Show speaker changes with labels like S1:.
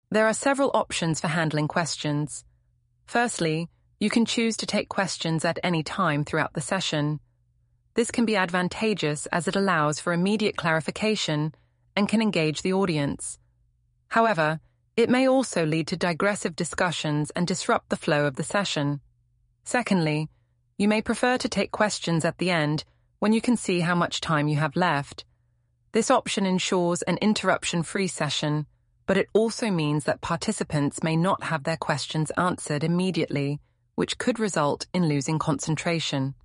S1: There are several options for handling questions. Firstly, you can choose to take questions at any time throughout the session. This can be advantageous as it allows for immediate clarification and can engage the audience. However, it may also lead to digressive discussions and disrupt the flow of the session. Secondly, you may prefer to take questions at the end when you can see how much time you have left. This option ensures an interruption-free session, but it also means that participants may not have their questions answered immediately, which could result in losing concentration.